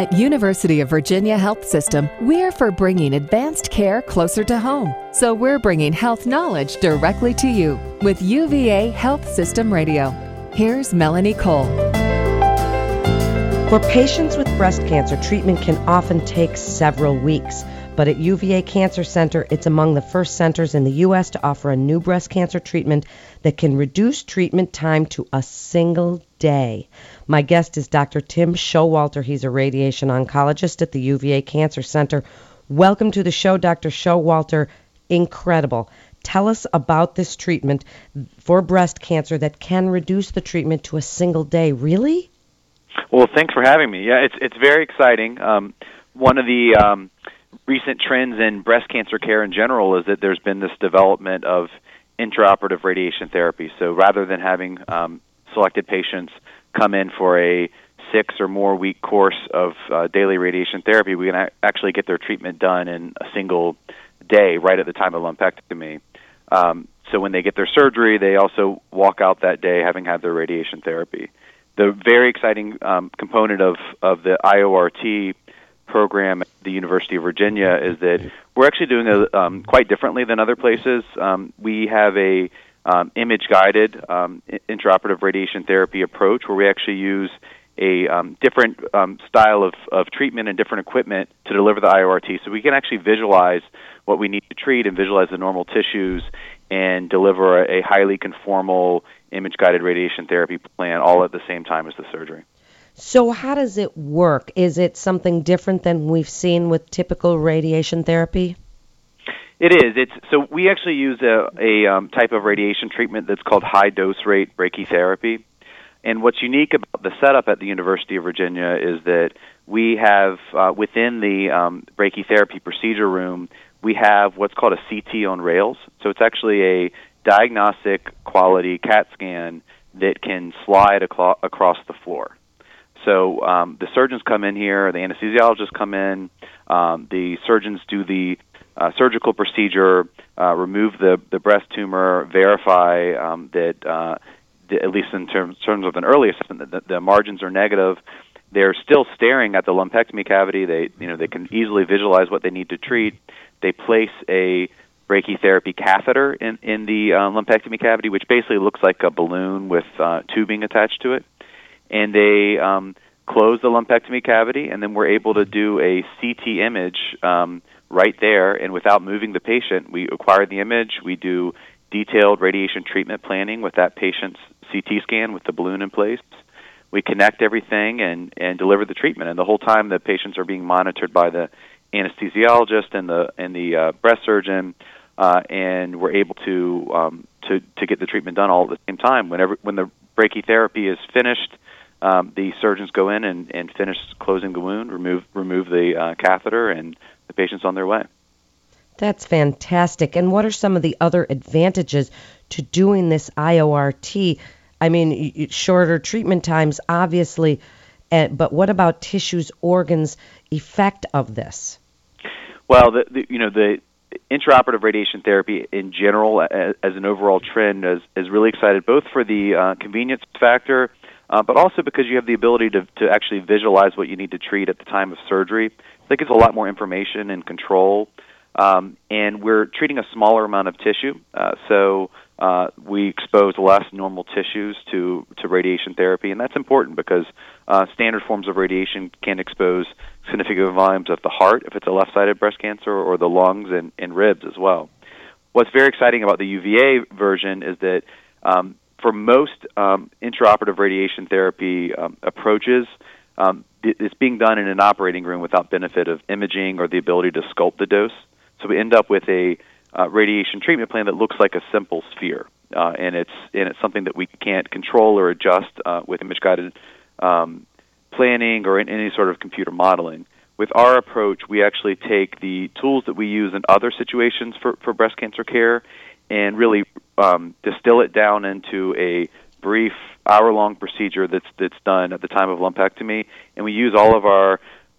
At University of Virginia Health System, we're for bringing advanced care closer to home. So we're bringing health knowledge directly to you with UVA Health System Radio. Here's Melanie Cole. For patients with breast cancer, treatment can often take several weeks. But at UVA Cancer Center, it's among the first centers in the U.S. to offer a new breast cancer treatment that can reduce treatment time to a single day. My guest is Dr. Tim Showalter. He's a radiation oncologist at the UVA Cancer Center. Welcome to the show, Dr. Showalter. Incredible. Tell us about this treatment for breast cancer that can reduce the treatment to a single day. Really? Well, thanks for having me. Yeah, it's very exciting. One of the recent trends in breast cancer care in general is that there's been this development of intraoperative radiation therapy. So rather than having selected patients come in for a 6 or more week course of daily radiation therapy, we can actually get their treatment done in a single day right at the time of lumpectomy. So when they get their surgery, they also walk out that day having had their radiation therapy. The very exciting component of the IORT program at the University of Virginia is that we're actually doing it quite differently than other places. We have a image-guided intraoperative radiation therapy approach where we actually use a different style of treatment and different equipment to deliver the IORT. So we can actually visualize what we need to treat and visualize the normal tissues and deliver a highly conformal image-guided radiation therapy plan all at the same time as the surgery. So how does it work? Is it something different than we've seen with typical radiation therapy? It is. So we actually use a type of radiation treatment that's called high-dose rate brachytherapy. And what's unique about the setup at the University of Virginia is that we have, within the brachytherapy procedure room, we have what's called a CT on rails. So it's actually a diagnostic quality CAT scan that can slide across the floor. So the surgeons come in here, the anesthesiologists come in, the surgeons do the surgical procedure, remove the breast tumor, verify that, at least in terms of an early assessment, that the margins are negative. They're still staring at the lumpectomy cavity. They can easily visualize what they need to treat. They place a brachytherapy catheter in the lumpectomy cavity, which basically looks like a balloon with tubing attached to it. And they close the lumpectomy cavity, and then we're able to do a CT image right there, and without moving the patient, we acquire the image, we do detailed radiation treatment planning with that patient's CT scan with the balloon in place. We connect everything and deliver the treatment, and the whole time the patients are being monitored by the anesthesiologist and the breast surgeon, and we're able to get the treatment done all at the same time. When the brachytherapy is finished, the surgeons go in and finish closing the wound, remove the catheter, and the patient's on their way. That's fantastic. And what are some of the other advantages to doing this IORT? I mean, shorter treatment times, obviously, but what about tissues, organs, effect of this? Well, the intraoperative radiation therapy in general, as an overall trend, is really excited both for the convenience factor, but also because you have the ability to actually visualize what you need to treat at the time of surgery. I think it's a lot more information and control, and we're treating a smaller amount of tissue, so we expose less normal tissues to radiation therapy, and that's important because standard forms of radiation can expose significant volumes of the heart if it's a left-sided breast cancer, or the lungs and ribs as well. What's very exciting about the UVA version is that for most intraoperative radiation therapy approaches, it's being done in an operating room without benefit of imaging or the ability to sculpt the dose. So we end up with a radiation treatment plan that looks like a simple sphere, and it's something that we can't control or adjust with image-guided planning or in any sort of computer modeling. With our approach, we actually take the tools that we use in other situations for breast cancer care and really distill it down into a brief hour-long procedure that's done at the time of lumpectomy, and we use all of our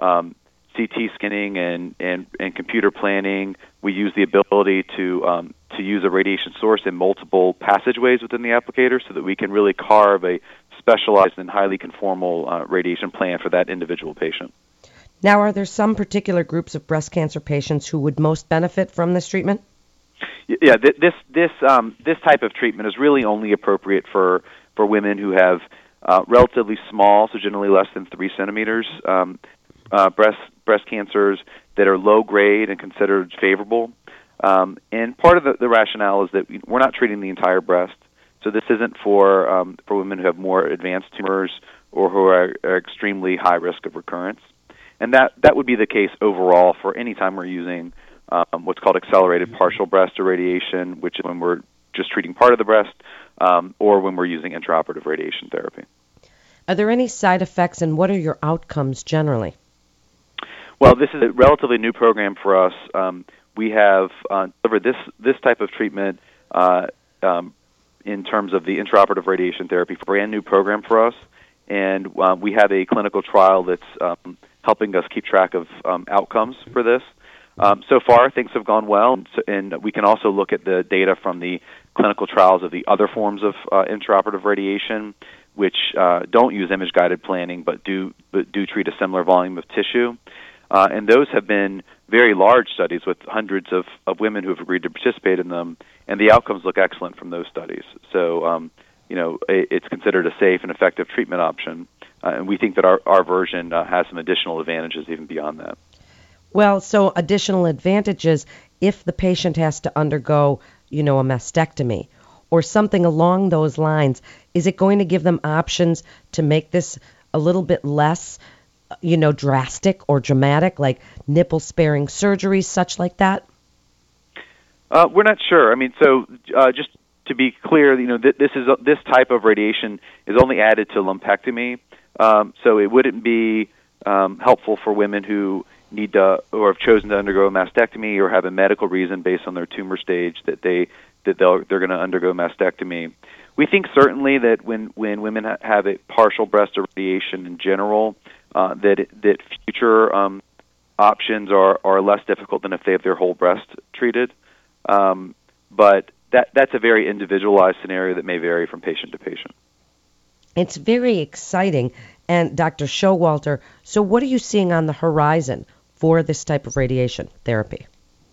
CT scanning and computer planning. We use the ability to use a radiation source in multiple passageways within the applicator so that we can really carve a specialized and highly conformal radiation plan for that individual patient. Now, are there some particular groups of breast cancer patients who would most benefit from this treatment? Yeah, this type of treatment is really only appropriate for women who have relatively small, so generally less than 3 centimeters, breast cancers that are low grade and considered favorable. And part of the rationale is that we're not treating the entire breast, so this isn't for women who have more advanced tumors or who are extremely high risk of recurrence. And that would be the case overall for any time we're using what's called accelerated partial breast irradiation, which is when we're just treating part of the breast, or when we're using intraoperative radiation therapy. Are there any side effects, and what are your outcomes generally? Well, this is a relatively new program for us. We have delivered this type of treatment in terms of the intraoperative radiation therapy, a brand new program for us, and we have a clinical trial that's helping us keep track of outcomes for this. So far, things have gone well, and we can also look at the data from the clinical trials of the other forms of intraoperative radiation, which don't use image-guided planning but do treat a similar volume of tissue. And those have been very large studies with hundreds of women who have agreed to participate in them, and the outcomes look excellent from those studies. So, it's considered a safe and effective treatment option, and we think that our version has some additional advantages even beyond that. Well, so additional advantages if the patient has to undergo, a mastectomy or something along those lines. Is it going to give them options to make this a little bit less, drastic or dramatic, like nipple-sparing surgery, such like that? We're not sure. I mean, so just to be clear, this type of radiation is only added to lumpectomy, so it wouldn't be helpful for women who need to or have chosen to undergo a mastectomy or have a medical reason based on their tumor stage that they're going to undergo mastectomy. We think certainly that when women have a partial breast irradiation in general, that future options are less difficult than if they have their whole breast treated. But that's a very individualized scenario that may vary from patient to patient. It's very exciting. And Dr. Showalter, so what are you seeing on the horizon for this type of radiation therapy?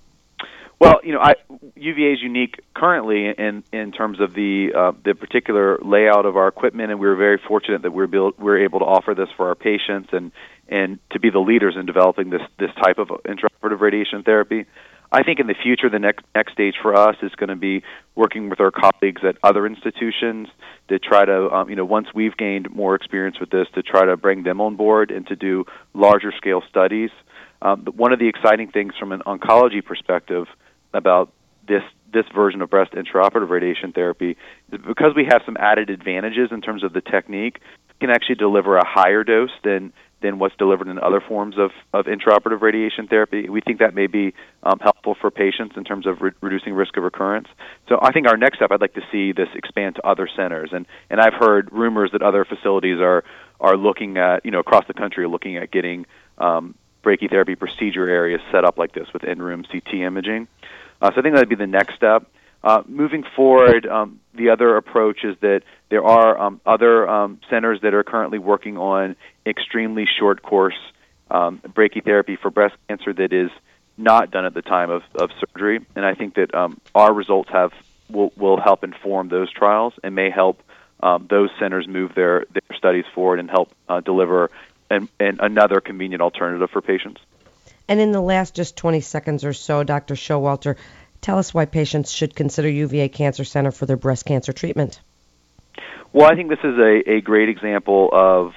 Well, UVA is unique currently in terms of the particular layout of our equipment, and we're very fortunate that we're able to offer this for our patients and to be the leaders in developing this type of intraoperative radiation therapy. I think in the future, the next stage for us is going to be working with our colleagues at other institutions to try to, once we've gained more experience with this, to try to bring them on board and to do larger scale studies. One of the exciting things from an oncology perspective about this version of breast intraoperative radiation therapy is because we have some added advantages in terms of the technique, we can actually deliver a higher dose than what's delivered in other forms of intraoperative radiation therapy. We think that may be helpful for patients in terms of reducing risk of recurrence. So I think our next step, I'd like to see this expand to other centers. And I've heard rumors that other facilities are looking at, across the country, are looking at getting brachytherapy procedure areas set up like this with in-room CT imaging. So I think that would be the next step. Moving forward, the other approach is that there are other centers that are currently working on extremely short course brachytherapy for breast cancer that is not done at the time of surgery. And I think that our results will help inform those trials and may help those centers move their studies forward and help deliver another convenient alternative for patients. And in the last just 20 seconds or so, Dr. Showalter, tell us why patients should consider UVA Cancer Center for their breast cancer treatment. Well, I think this is a great example of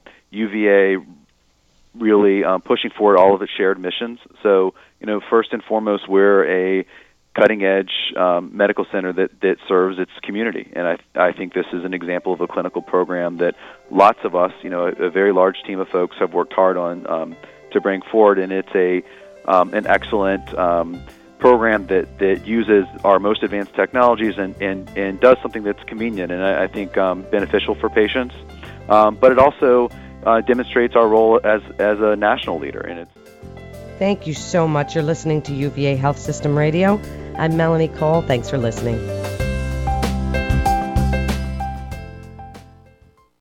UVA really pushing forward all of its shared missions. So, first and foremost, we're a cutting-edge medical center that serves its community. And I think this is an example of a clinical program that lots of us, a very large team of folks have worked hard on to bring forward. And it's an excellent program that uses our most advanced technologies and does something that's convenient and I think beneficial for patients. But it also demonstrates our role as a national leader in it. Thank you so much. You're listening to UVA Health System Radio. I'm Melanie Cole. Thanks for listening.